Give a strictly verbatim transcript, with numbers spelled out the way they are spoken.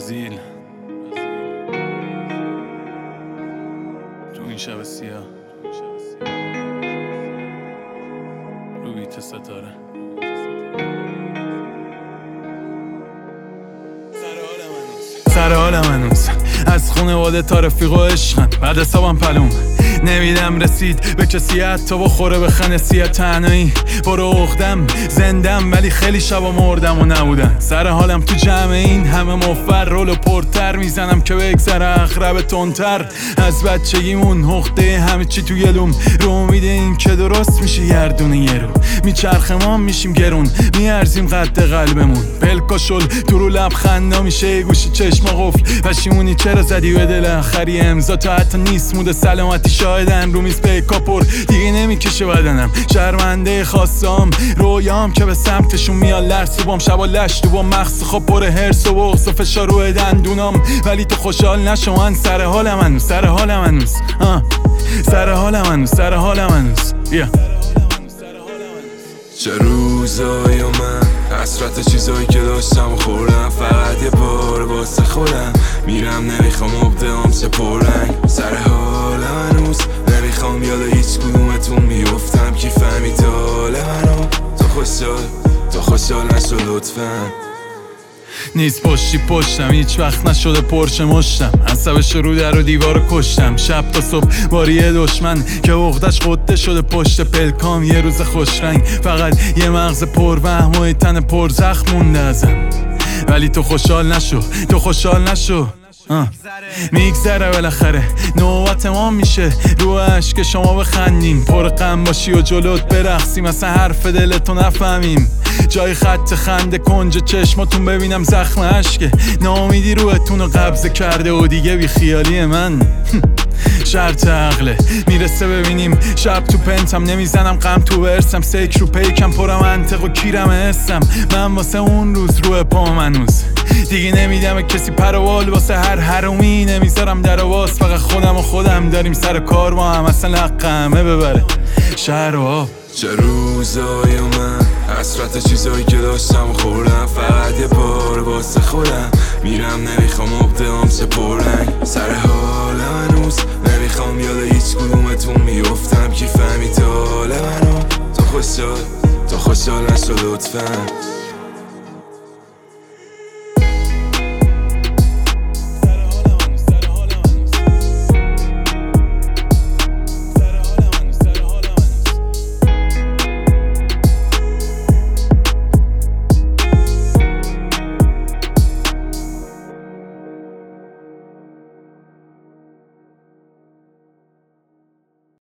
برزیل تو این شب سیاه رو بیت ستاره سر حالم هنوز از خونواده تا رفیق و عشقم بعد حسابم پلوم نمیدم رسید به کسی حتی بخوره به خنسی تنهایی برو اختم زندم ولی خیلی شبا مردم و نبودم سر حالم تو جمع این همه مفر رول و پرتر میزنم که بگذره اخرب تندتر از بچگیمون حقده همه چی تو گلوم رو امید این که درست میشه گردون یه رو میچرخه ما میشیم گرون میارزیم قد قلبمون پلکا شل تو رو لبخندا میشه گوشی چشما قفل پشیمونی چرا زدی به دل آخری امضا تا حتی نیست مود سلامتی شاهدن رو میز پیکا پر دیگه نمیکشه بدنم شرمنده خواستم رویام که به سمتشون میاد لرس و بام شبا لشت و با مغز خواب پر هرس و بغض و فشار روی دندونام ولی تو خوشحال نشو من سر حالم هنوز سر حالم هنوز سر حالم هنوز سر حالم هنوز چه روزایی و من حسرت چیزایی که داشتم و خوردم فقط یه بار واسه خودم میرم نمیخوام مبدعام چه پررنگ سر حالم هنوز نمیخوام یاد هیچ کدومتون میفتم کی فهمید حال منو تو خوشحال تو خوشحال نشو لطفا نیست پشتی پشتم هیچ وقت نشده پرش مشتم عصبش رو در و دیوار کشتم شب تا صبح باری دشمن که عقدش قده شده پشت پلکام یه روز خوشرنگ فقط یه مغز پر وهم و تن پر زخم مونده ازم ولی تو خوشحال نشو تو خوشحال نشو میگذره بالاخره نوبت ما میشه رو عشق شما بخندیم پر غم باشی و جلوت برقصیم اصلا حرف دلتو نفهمیم جای خط خنده کنج چشماتون ببینم زخم عشقه ناامیدی روحتون رو قبضه کرده و دیگه بی خیالی من شرط عقله میرسه ببینیم شب تو پنتم نمیزنم غم تو برسم سیک رو پیکم پرم منطق و کیرم حسم من واسه اون روز روی پام هنوز دیگه نمیدم کسی پروال واسه هر حرومی نمیذارم در واس فقط خودم و خودم داریم سر کار با هم اصلا حق همه ببره شهر و آب چه روزایی و من حسرت چیزایی که داشتم و خوردم فقط یه بار واسه خودم میرم نمیخوام مبدعام چه پررنگ سر حالم هنوز نمیخوام یاد هیچ کدومتون میفتم کی فهمید حال منو تو خوشحال تو خوشحال نشو لطفا